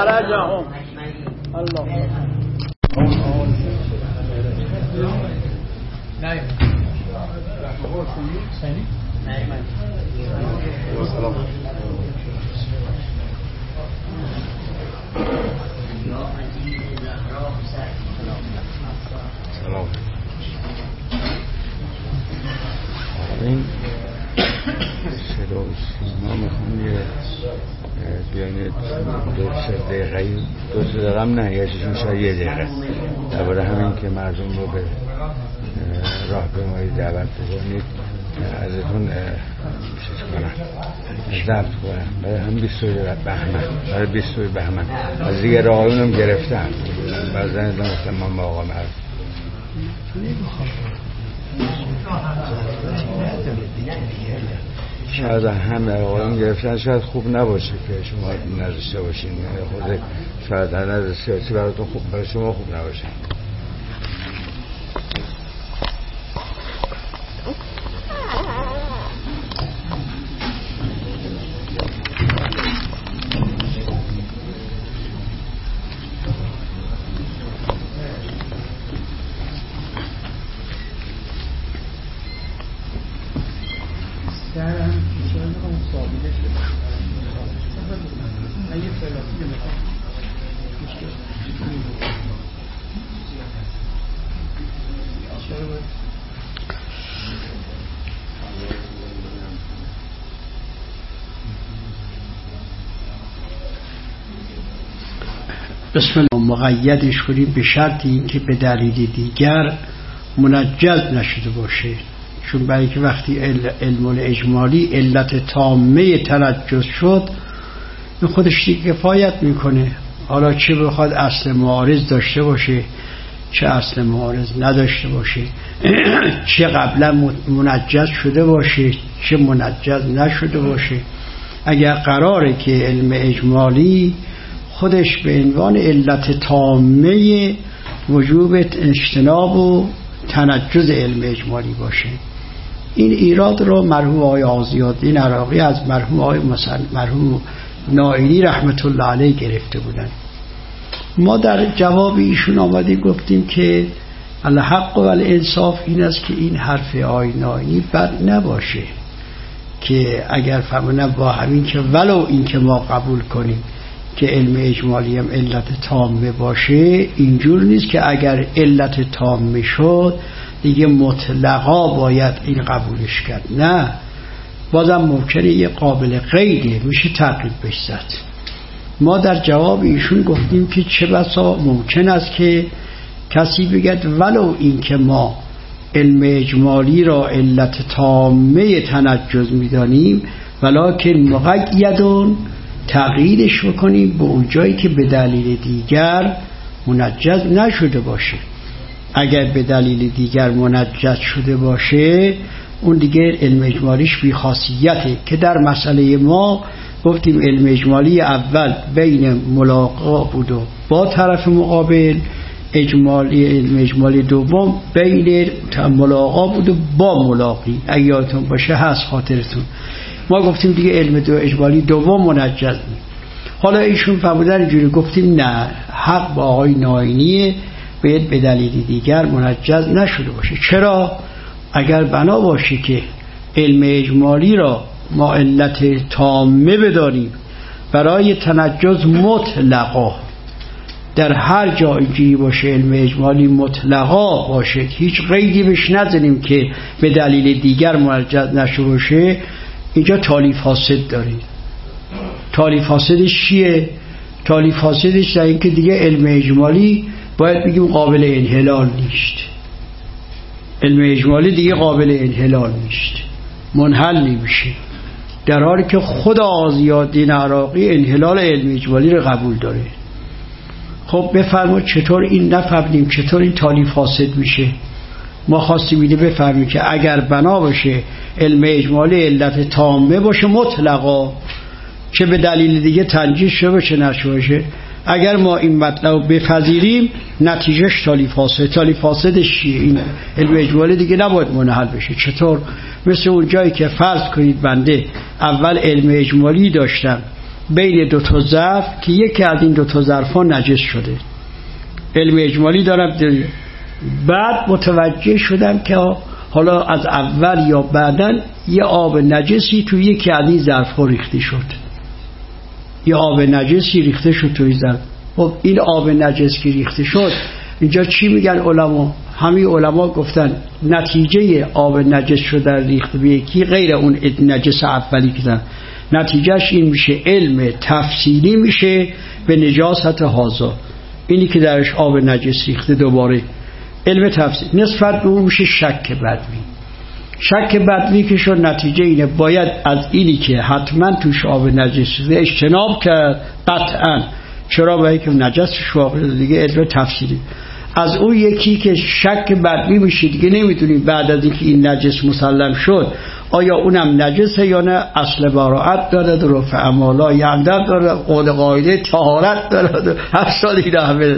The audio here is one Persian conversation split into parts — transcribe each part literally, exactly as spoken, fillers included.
فرجهم الله. سلام. این صدا و سیما میخوام یه بیان دو سه دقیقه دو سه دقیقه هم نه یکیشون شاید یه دقیقه درباره همین که مردم رو به راهپیمایی دعوت بکنید ازتون چیز کنن ضبط کنن برای هم بیست و بهمن برای بیست و بهمن از دیگه راهایون هم گرفتن بعضا از مثلا ما مقام هست شاید هم آقایون گرفتن شاید خوب نباشه که شما نذاشته باشین خود شاید در نظر سیاسی براتون خوب برای شما خوب نباشه. بسم الله. مقیدش کنیم به شرط اینکه به دلیل دیگر منجز نشده باشه، چون برای که وقتی علم اجمالی علت تامه تنجز شد این خودش دیگه کفایت میکنه، حالا چه بخواد اصل معارض داشته باشه چه اصل معارض نداشته باشه چه قبلا منجز شده باشه چه منجز نشده باشه. اگر قراره که علم اجمالی خودش به عنوان علت تامه وجوب اجتناب و تنجز علم اجمالی باشه، این ایراد رو مرحوم آقای آزیادین عراقی از مرحوم آقای مرحوم نائینی رحمت الله علیه گرفته بودن. ما در جواب ایشون آمدیم گفتیم که الحق و الانصاف این است که این حرف آقای نائینی بد نباشه که اگر فهمونم با همین که ولو این که ما قبول کنیم که علم اجمالی هم علت تامه باشه، اینجور نیست که اگر علت تامه شد دیگه مطلقا باید این قبولش کرد، نه، بازم ممکنه یه قابل قیده میشه تقریب بش زد. ما در جواب ایشون گفتیم که چه بسا ممکن است که کسی بگد ولو این که ما علم اجمالی را علت تامه تنجز میدانیم ولکن مقیدون تغییرش بکنیم به اون جایی که به دلیل دیگر منجز نشده باشه. اگر به دلیل دیگر منجز شده باشه اون دیگه علم اجمالیش بی خاصیته که در مسئله ما گفتیم علم اجمالی اول بین ملاقا بود و با طرف مقابل، اجمالی علم اجمالی دوم بین ملاقا بود و با ملاقی. اگه یادتون باشه هست خاطرتون ما گفتیم دیگه علم دو اجمالی دوم منجز می. حالا ایشون فرمودن اینجوری، گفتیم نه، حق با آقای نائینی باید به دلیل دیگر منجز نشده باشه. چرا؟ اگر بنا باشه که علم اجمالی را ما علت تامه بدانیم برای تنجز مطلقا، در هر جا اینجوری باشه علم اجمالی مطلقا باشه هیچ قیدی بهش نزنیم که به دلیل دیگر منجز نشده باشه، اینجا تالیف فاسد داریم. تالیف فاسدش چیه؟ تالیف فاسدش در این که دیگه علم اجمالی باید بگیم قابل انحلال نیست، علم اجمالی دیگه قابل انحلال نیست، منحل نمیشه، در حالی که خود آزیادین عراقی انحلال علم اجمالی رو قبول داره. خب بفرمایید چطور این نفهمیم، چطور این تالیف فاسد میشه؟ ما خواستیم اینو بفهمیم که اگر بنا باشه علم اجمالی علت تامه باشه مطلقا، چه به دلیل دیگه تنجیز شده چه نشده باشه، اگر ما این مطلب بپذیریم نتیجهش تالیف فاسد. تالیف فاسدش چیه؟ این علم اجمالی دیگه نباید منحل بشه. چطور؟ مثل اون جایی که فرض کنید بنده اول علم اجمالی داشتم بین دو تا ظرف که یکی از این دو تا ظرفا نجس شده. علم اجمالی دارم. بعد متوجه شدم که حالا از اول یا بعداً یه آب نجسی تو یکی از این ظرف‌ها ریخته شد. یه آب نجسی ریخته شد توی ظرف. خب این آب نجس که ریخته شد، اینجا چی میگن علما؟ همه علما گفتن نتیجه آب نجس شدن ریخته به یکی غیر اون نجس اولی که دارن، نتیجهش این میشه علم تفصیلی میشه به نجاست هازا، اینی که درش آب نجس ریخته دوباره علم تفصیل. نسبت به اون میشه شک بدوی. شک بدوی که شد نتیجه اینه باید از اینی که حتما توش آب نجس شده اجتناب کرد قطعا. چرا؟ باید که نجسش واقع دیگه علم تفصیلی. از اون یکی که شک بدوی میشه دیگه نمیتونیم بعد از اینکه این نجس مسلم شد آیا اونم نجسه یا نه، اصل براءت داره، رفع امالا یندر داره، قول قاعده طهارت داره، هر سال این همه.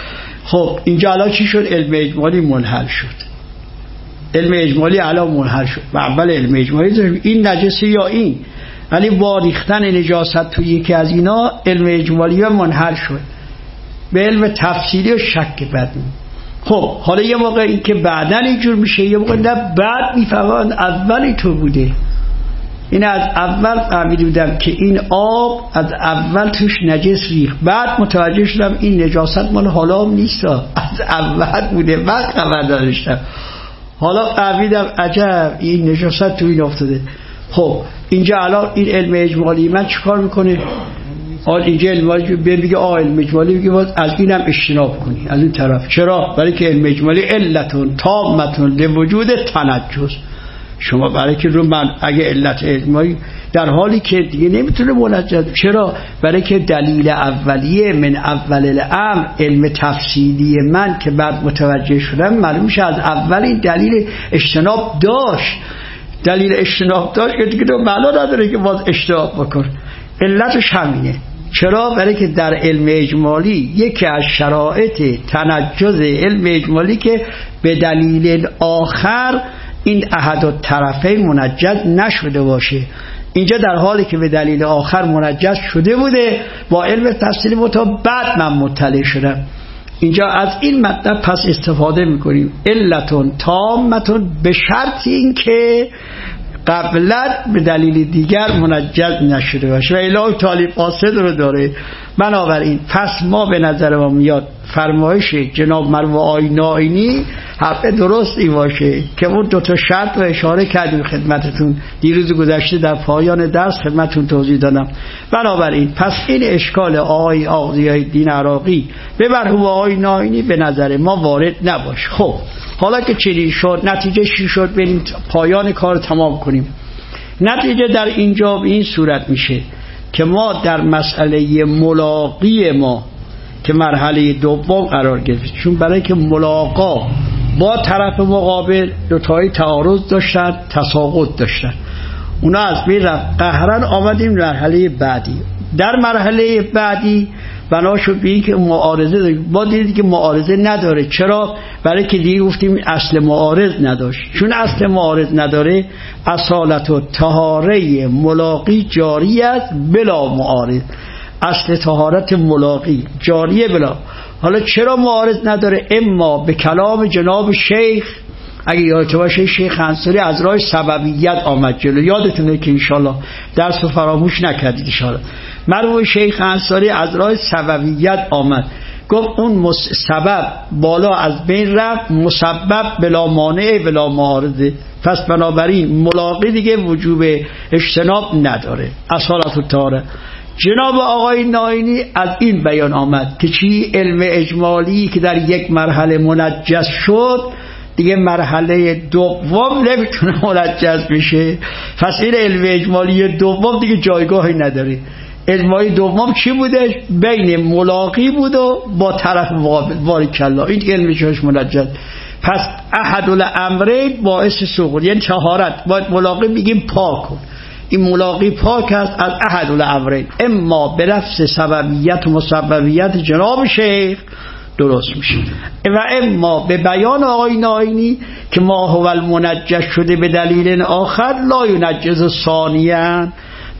خب اینجا الان چی شد؟ علم اجمالی منحل شد. علم اجمالی الان منحل شد. و اول علم اجمالی داشت این نجسه یا این، ولی با ریختن نجاست توی یکی از اینا علم اجمالی منحل شد به علم تفصیلی و شک بدوی. خب حالا یه موقع این که بعدن اینجور میشه، یه موقع نه بعد میفهمن اولی تو بوده. این از اول فهمیده بودم که این آب از اول توش نجس ریخت، بعد متوجه شدم این نجاست مال حالا هم نیست، از اول بوده، بعد خبر داشتم. حالا فهمیدم عجب این نجاست تو این افتاده. خب اینجا الان این علم اجمالی من چیکار میکنه؟ حال اینجا علم اجمالی بگه آه علم اجمالی بگه باز از اینم اجتناب کنی از این طرف. چرا؟ برای که علم اجمالی علتون تامتون لوجود تنجس. شما برای که رو من اگه علت اجمالی در حالی که دیگه نمیتونه منجز. چرا؟ برای که دلیل اولیه من اول الامر علم تفصیلی من که بعد متوجه شدم معلوم میشه از اول این دلیل اجتناب داشت. دلیل اجتناب داشت که دیگه معنا نداره که باز اجتناب بکن. علتش همینه. چرا؟ برای که در علم اجمالی یکی از شرایط تنجز علم اجمالی که به دلیل آخر این احد الطرفین منجز نشده باشه. اینجا در حالی که به دلیل آخر منجز شده بوده با علم تفصیلی متا بعد من مطلع شدم. اینجا از این مطلب پس استفاده میکنیم علتون تامتون به شرط این که قبلا به دلیل دیگر منجز نشده باشه و اله تعالی فاسد رو داره. بنابراین پس ما به نظر ما میاد فرمایش جناب مرحوم آقای نائینی حرف درستی باشه که اون دو تا شرط رو اشاره کردیم خدمتتون دیروز گذشته در پایان درس خدمتتون توضیح دادم. بنابراین پس این اشکال آقای ضیاءالدین عراقی به مرحوم آقای نائینی به نظر ما وارد نباشه. خب حالا که چنین شد نتیجه چی شد؟ بریم پایان کار تمام کنیم. نتیجه در اینجا به این صورت میشه که ما در مسئله ملاقی ما که مرحله دوم قرار گرفت، چون برای که ملاقا با طرف مقابل دوتایی تعارض داشتن تساقط داشتن، اونا از بین رفت. قهرن آمدیم مرحله بعدی. در مرحله بعدی بنا شد به این که معارضه داریم. ما دیدیم که معارضه نداره. چرا؟ برای که دیگه گفتیم اصل معارض نداشت. چون اصل معارض نداره اصالت و طهاره ملاقی جاری است بلا معارض. اصل طهارت ملاقی جاریه بلا. حالا چرا معارض نداره؟ اما به کلام جناب شیخ، اگه یادت باشه شیخ انصاری از راه سببیت آمد جلو، یادتونه که انشالله درس رو فراموش نکردید انشالله. مرحوم شیخ انصاری از راه سببیت آمد، گفت اون سبب بالا از بین رفت، مسبب بلا مانع بلا معارضه، پس بنابراین ملاقی دیگه وجوب اجتناب نداره. اصالت الطهاره. جناب آقای نائینی از این بیان آمد که چی؟ علم اجمالی که در یک مرحله منجز شد دیگه مرحله دوم نمیتونه منجز بشه. پس این علم اجمالی دوم دیگه جایگاهی نداره. اجمالی دوم چی بوده؟ بین ملاقی بود و با طرف مقابل. باریکالله این دیگه علم اجمالیش منجز. پس احد الامرین باعث سقوط، یعنی طهارت. باید ملاقی میگیم پاک کن، این ملاقی پاک است از احد الامرین، اما به لفظ سببیت و مسببیت جناب شیخ درست میشه و اما به بیان آقای نائینی که ما هو المنجز شده به دلیل آخر لا ینجز ثانیاً،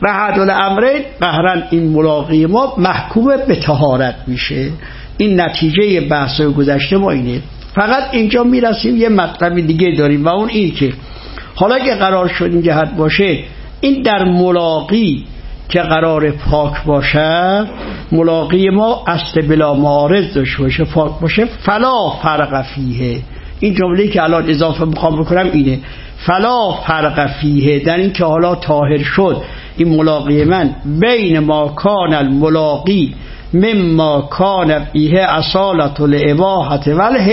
و حد الامرین قهرن این ملاقی ما محکوم به طهارت میشه. این نتیجه بحث گذشته ما اینه. فقط اینجا میرسیم یه مطلب دیگه داریم و اون این که حالا که قرار شد این جهت باشه، این در ملاقی که قرار پاک باشه، ملاقی ما اصل بلا معارض داشته باشه، پاک باشه، فلا فرق فیه. این جمله که الان اضافه میخوام بکنم اینه، فلا فرق فیه، در این که حالا طاهر شد این ملاقی من بین ما کان الملاقی مما کان فیه اصالت الاباحة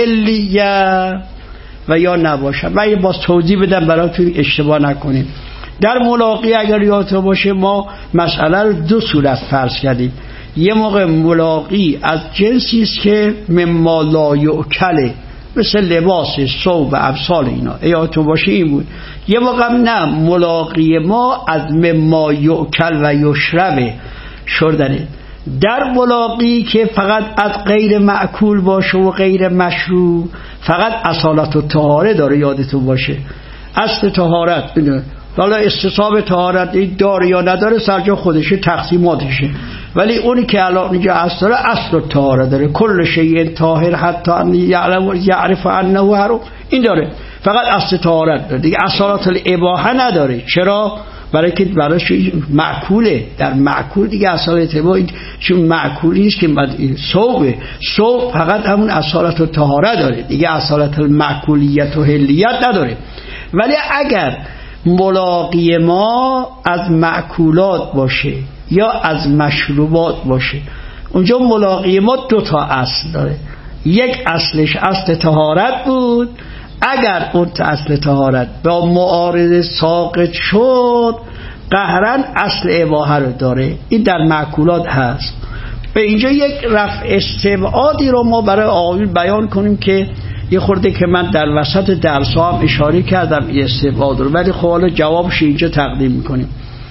والحلیه و یا نباشه. من یه باز توضیح بدم براتون اشتباه نکنیم. در ملاقی اگر یادتون باشه ما مسئله رو دو صورت فرض کردیم. یه موقع ملاقی از جنسی است که مما لا یؤکله، مثل لباس، ثوب، ابسال اینا، یادتون باشه این بود. یه موقع نه، ملاقی ما از مما یؤکل و یشرب شردنه. در ملاقی که فقط از غیر مأکول باشه و غیر مشروب، فقط اصالت و طهاره داره، یادتون باشه. اصل طهارت اینه. حالا استصحاب طهارت داره یا نداره سرجا خودشه، تقسیماتشه، ولی اونی که الان اینجا اصل داره اصل و طهاره داره. کل شیء طاهر حتی ان یعلم یعرف انه حرام، این داره، فقط اصل طهارت داره دیگه. اصالت الاباحه نداره. چرا؟ برای که براش معکوله. در معکول دیگه اصالت الاباحه، چون معکولی است که ثوب ثوب فقط همون اصالت و طهاره داره دیگه، اصالت المعکولیت و حلیت نداره. ولی اگر ملاقی ما از معکولات باشه یا از مشروبات باشه، اونجا ملاقی ما دو تا اصل داره. یک اصلش اصل طهارت بود، اگر اون اصل طهارت با معارضه ساقط شد قهرن اصل اباحه رو داره. این در معکولات هست. به اینجا یک رفع استبعادی رو ما برای آقایون بیان کنیم که یه خورده که من در وسط درس ها هم اشاره کردم این استبعاد رو، ولی خب حالا جوابش اینجا تقدیم میکنیم.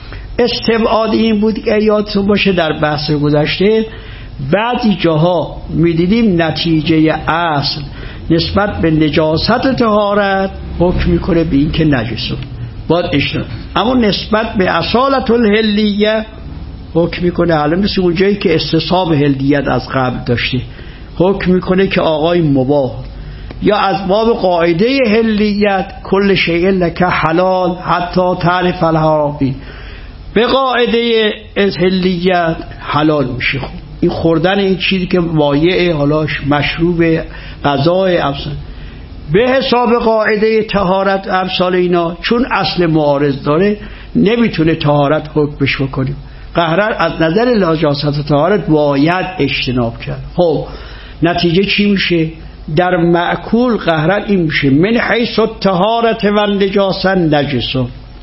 استبعاد این بود که یادتون باشه در بحث گذشته بعضی جاها میدیدیم نتیجه اصل نسبت به نجاست طهارت حکم میکنه به این که نجسه باید اشترا، اما نسبت به اصالت الحلیه حکم میکنه حالا مثل اون جایی که استصحاب حلیت از قبل داشته حکم میکنه که آقای مباح، یا از باب قاعده حلیت کل شیء لک حلال حتی تعرف الحرام، به قاعده حلیت حلال میشه. خب این خوردن این چیزی که وایع حالاش مشروب غذای افسان به حساب قاعده طهارت امثال اینا، چون اصل معارض داره نمیتونه طهارت حکمش بکنیم. قهرن از نظر نجاست طهارت باید اجتناب کرد. خب نتیجه چی میشه؟ در معکول قهرن این میشه من حیث الطهارت و نجاست نجسه،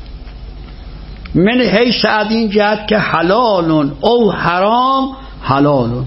من حیث از این جهت که حلالون او حرام حلالون.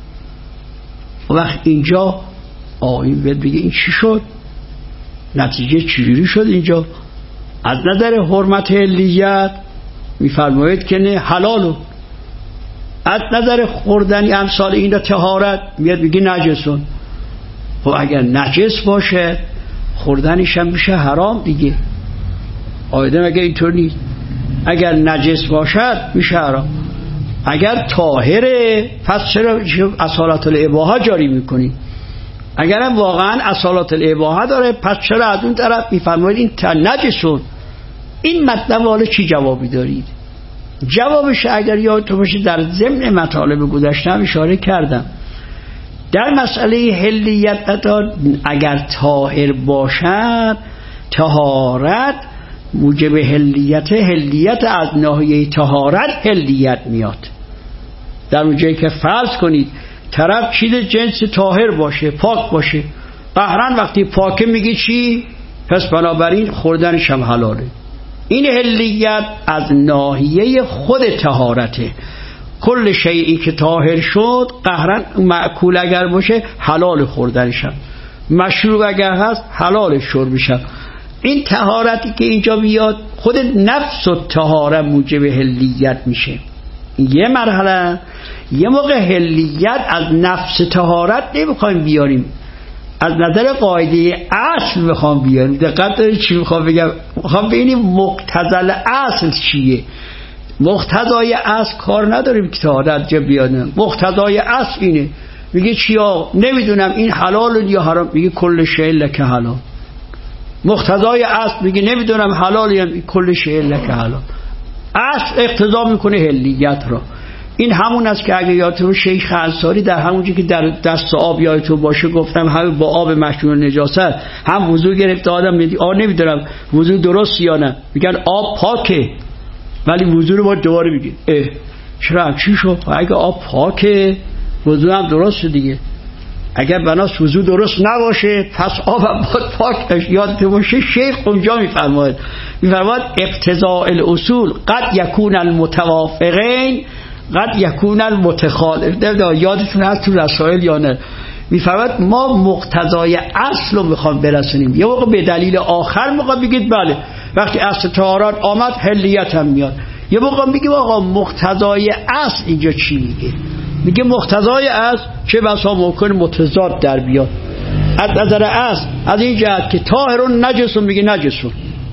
وقت اینجا آیین باید بگه این چی شد؟ نتیجه چجوری شد اینجا؟ از نظر حرمت حلیت میفرماید که نه حلالون، از نظر خوردنی امثال این طهارت میاد بگه نجسون. خب اگر نجس باشه خوردنش هم میشه حرام دیگه. آیده مگه اینطور نیست؟ اگر نجس باشد میشه حرام، اگر طاهره پس چرا اصالت الاباحه جاری میکنی؟ اگر هم واقعا اصالت الاباحه داره پس چرا از اون طرف میفرمایید این نجسون؟ این مطلب حالا چی جوابی دارید؟ جوابش اگر یادتون باشه در ضمن مطالب گذشته هم اشاره کردم. در مسئله حلیت اگر طاهر باشد طهارت موجب حلیت، حلیت از ناحیه طهارت حلیت میاد. در اون جایی که فرض کنید طرف چیز جنس طاهر باشه پاک باشه، قهرن وقتی پاکه میگی چی؟ پس بنابراین خوردنش هم حلاله. این حلیت از ناحیه خود طهارته. کل شیئی که طاهر شد قهرن معکول اگر باشه حلال خوردنش هم، مشروب اگر هست حلال شربش هم. این طهارتی که اینجا میاد خود نفس و طهارت موجب حلیت میشه. یه مرحله. یه موقع حلیت از نفس طهارت نمیخوایم بیاریم، از نظر قاعده اصل میخوام بیاریم. دقت دارید چی میخوام بگم؟ میخوام ببینیم مقتضی اصل چیه. مقتضای اصل کار نداریم که طهارت جا بیادن. مقتضای اصل اینه، میگه چیا؟ نمیدونم این حلال یا حرام، میگه کل شیء لک حلال. مقتضای اصل میگه نمیدونم حلال یا کل شیء لک حلال. اصل اقتضا میکنه حلیت را. این همون است که اگه یادتون شیخ انصاری در همونجا که در دست آب یادتون باشه گفتم هم با آب مشمول نجاست هم وضو گرفته آدم میگه آ نمیدونم وضو درست یا نه، میگن آب پاکه ولی وضو رو باید دوباره میگه اه چرا چی شد؟ اگه آب پاکه وضو هم درست دیگه. اگر بناس وضو درست نباشه پس آب هم باید پاک. یادتون باشه شیخ اونجا میفرماید میفرماید اقتضاء الاصول قد یکون المتوافقین قد یکون المتخالف. یادتون هست تو رسائل یا نه؟ میفرماید ما مقتضای اصل رو میخوام برسونیم. یه موقع به دلیل آخر موقع بگید بله وقتی اصل طهارت آمد حلیت هم میاد. یه موقع میگیم آقا مقتضای اصل اینجا چی میگه؟ میگه مقتضای اصل چه بسا ممکن متضاد در بیاد. از نظر اصل از این جهت که طاهرون نجسون میگه نجسون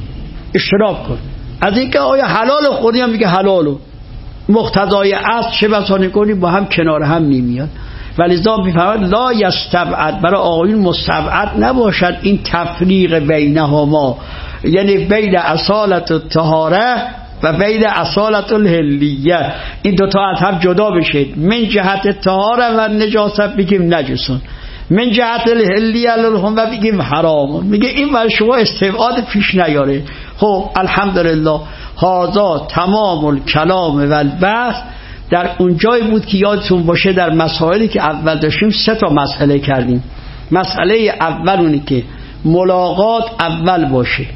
اشتراک کن، از این که آیا حلال خودی هم میگه حلالو. مقتضای اصل چه بسا نکنی با هم کنار هم نمیاد. ولذا میفهمد لا یستبعد، برای آقایون مستبعد نباشد این تفریق بینهما، یعنی بین اصالت الطهاره و بین اصالت الحلیه، این دوتا از هم جدا بشید. من جهت طهاره و نجاست بگیم نجسون، من جهت الحلیه لهم و بگیم حرامون. میگه این برای شما استبعاد پیش نیاره. خب الحمدلله هذا تمام الکلام و البحث. در اونجایی بود که یادتون باشه در مسائلی که اول داشتیم سه تا مسئله کردیم. مسئله اول اونی که ملاقات اول باشه،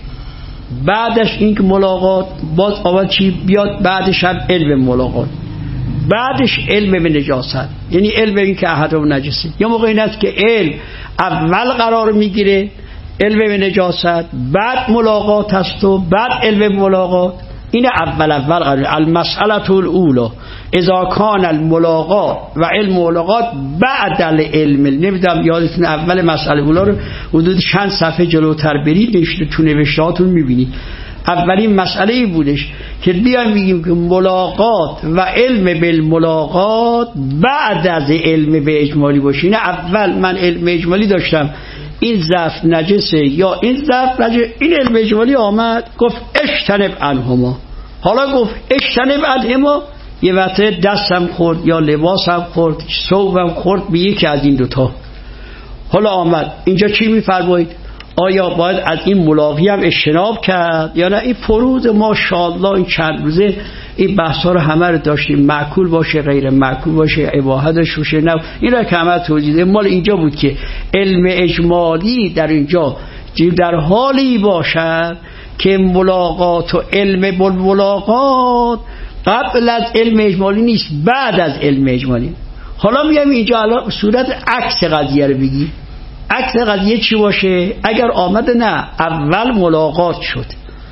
بعدش این که ملاقات باز اول چی بیاد، بعدش هم علم ملاقات، بعدش علم به نجاست، یعنی علم این که احدهم نجسه. یا موقع این است که علم اول قرار میگیره، علم به نجاست، بعد ملاقات هست و بعد علم ملاقات. این اول اول قرار. المسئله الاولى اذا کان الملاقات و علم ملاقات بعد العلم. نمیدونم یادتون اول مسئله اولا رو حدود چند صفحه جلوتر برید نوشته تو نوشتهاتون میبینید. اولین مسئله ای بودش که بیایم بگیم که ملاقات و علم بالملاقات بعد از علم به اجمالی باشه. این اول من علم اجمالی داشتم این ظرف نجسه یا این ظرف نجسه، این علم اجمالی آمد گفت اجتنب عنهما. حالا گفت اجتنب عنهما، یه وقت دستم خورد یا لباسم خورد ثوبم خورد به یکی از این دوتا. حالا آمد اینجا چی میفرمایید؟ آیا باید از این ملاقی هم اجتناب کرد یا نه؟ این فروض ماشاءالله این چند روزه این بحثا رو همه رو داشتیم، معقول باشه غیر معقول باشه اباحتش باشه نه، این رو که همه توضیح ده. مال اینجا بود که علم اجمالی در اینجا در حالی باشد که ملاقات و علم بالملاقات قبل از علم اجمالی نیست، بعد از علم اجمالی. حالا میگم اینجا الان صورت عکس قضیه رو بگی. عکس قضیه چی باشه؟ اگر آمده نه اول ملاقات شد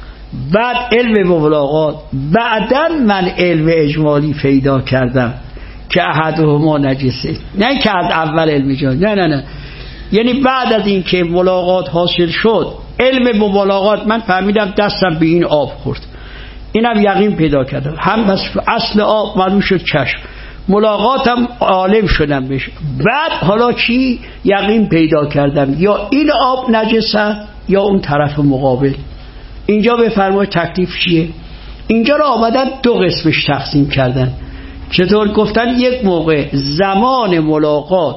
بعد علم با ملاقات، بعداً من علم اجمالی پیدا کردم که احدهما نجسه، نه که از اول علم اجمالی، نه نه نه یعنی بعد از این که ملاقات حاصل شد علم با ملاقات من فهمیدم دستم به این آب خورد، اینم یقین پیدا کردم، هم بس اصل آب معلوم شد چشم، ملاقاتم عالم شدم بشه. بعد حالا چی یقین پیدا کردم یا این آب نجسه یا اون طرف مقابل. اینجا بفرمایید تکلیف چیه؟ اینجا رو آمدن دو قسمش تقسیم کردن. چطور گفتن؟ یک موقع زمان ملاقات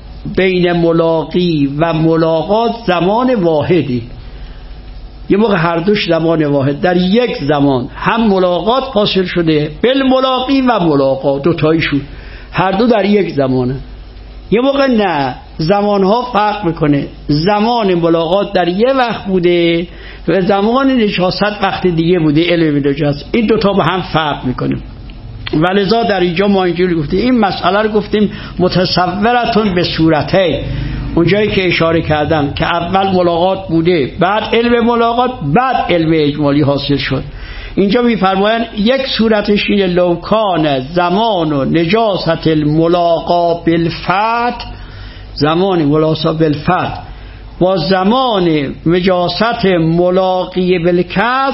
بین ملاقی و ملاقات زمان واحدی، یه موقع هر دوش زمان واحد در یک زمان هم ملاقات حاصل شده بل ملاقی و ملاقات دوتایشون هر دو در یک زمانه. یه موقع نه زمانها فرق میکنه، زمان ملاقات در یه وقت بوده و زمان نجاست وقت دیگه بوده علم نجاست، این دوتا با هم فرق میکنه. ولذا در اینجا ما اینجوری گفتیم این مسئله رو گفتیم متصورتون به صورته، اونجایی که اشاره کردم که اول ملاقات بوده بعد علم ملاقات بعد علم اجمالی حاصل شد. اینجا میفرمایند یک صورتش اینه لو کان زمان و نجاست الملاقا بالفتح، زمان ملاقا بالفتح با زمان نجاست ملاقی بالکسر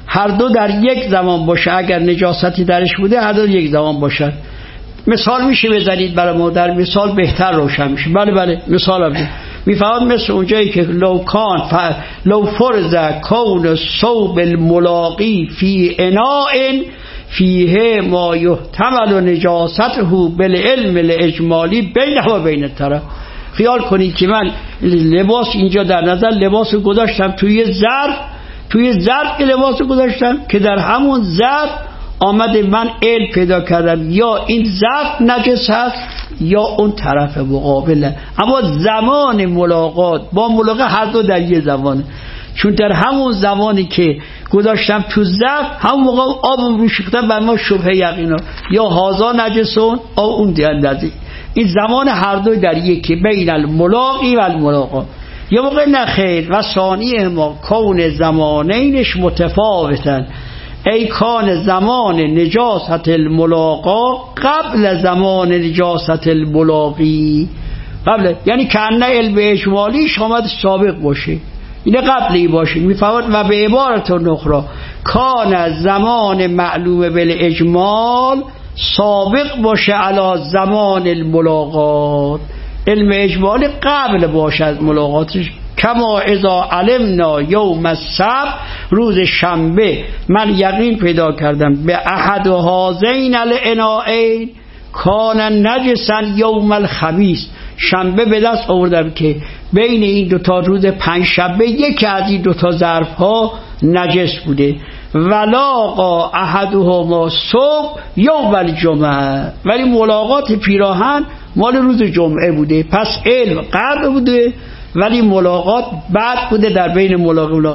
هر دو در یک زمان باشه، اگر نجاستی درش بوده هر دو یک زمان باشد. مثال میشه بزنید برای ما، در مثال بهتر روشن میشه. بله بله مثال هم میفهمد، مثل اونجایی که لو کان ف... لو فرض کون صوب الملاقی فی اناء فیه ما یحتمل نجاسته بالعلم الاجمالی بینه و بین الطرف. خیال کنید که من لباس اینجا در نظر لباس گذاشتم توی ظرف، توی ظرف که لباس گذاشتم که در همون ظرف آمده من علم پیدا کردم یا این ظرف نجس هست یا اون طرف مقابله، اما زمان ملاقات با ملاقات هر دو در یه زمانه. چون در همون زمانی که گذاشتم تو ظرف همون موقع آب رو ریختم بر ما شبهه یقینا یا هازا نجسون او اون دیندازی. این زمان هر دو در یکی، بین الملاقی و الملاقات. یا موقع نخیر و ثانیه ما کون زمانینش متفاوتن، ای کان زمان نجاست الملاقا قبل زمان نجاست الملاقی. قبل یعنی کانه علم اجمالیش آمد سابق باشه، اینه قبلی باشه. میفهمد و به عبارت اخرى کان زمان معلوم بالاجمال سابق باشه علی زمان الملاقات، علم اجمالی قبل باشه از ملاقاتش. کما اذا علمنا یوم السبت، روز شنبه من یقین پیدا کردم به احد هذین الاناءین کان نجسا یوم الخمیس، شنبه به دست آوردم که بین این دوتا روز پنج شنبه یکی از این دوتا ظرف ها نجس بوده. ولاقا احدهما صبح یوم الجمعه، ولی ملاقات پیراهن مال روز جمعه بوده. پس علم قبل بوده ولی ملاقات بعد بوده در بین ملاقات. نه علم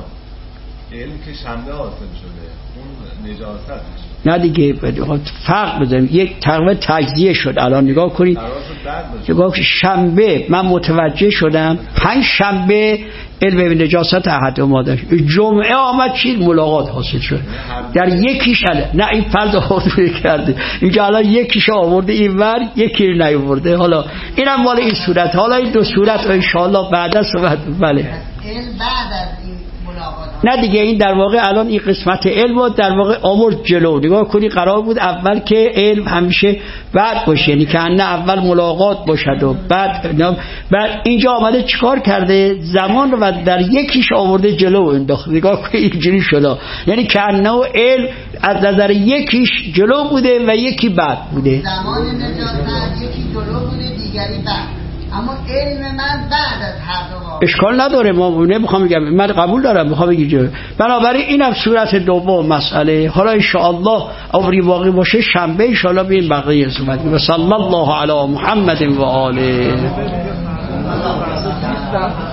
که شنبه حاصل شده اون نجاستش نه دیگه، فرق بزنیم. یک تقریبا تجزیه شد. الان نگاه کنید، نگاه شنبه من متوجه شدم پنج شنبه علم نجاست احد ما داشت، جمعه آمد چیز ملاقات حاصل شد در یکیش. نه این فرض آورده کرده اینجا، الان یکیش آورده این ور یکی نیاورده. حالا اینم مال این صورت. حالا این دو صورت ان شاء الله بعد از صحبت. بله علم بعد از این ملاقات. نه دیگه این در واقع الان این قسمت علم در واقع آورد جلو. نگاه کنی قرار بود اول که علم همیشه بعد باشه، یعنی که نه اول ملاقات باشد و بعد بعد اینجا آمده چیکار کرده زمان رو در یکیش آورده جلو انداخت. نگاه کنی اینجوری شده، یعنی که نه علم از نظر یکیش جلو بوده و یکی بعد بوده. زمان نجاست یکی جلو بوده دیگری بعد، اما علم من بعد از هر دو واقع. اشکال نداره، ما نمیخوام بگم، من قبول دارم، میخوام بگم. بنابراین اینم صورت دوم مسئله. حالا ان شاء الله عمری باقی باشه شنبه ان شاء الله ببین بقیه صحبت. و صلی الله علی محمد و آله.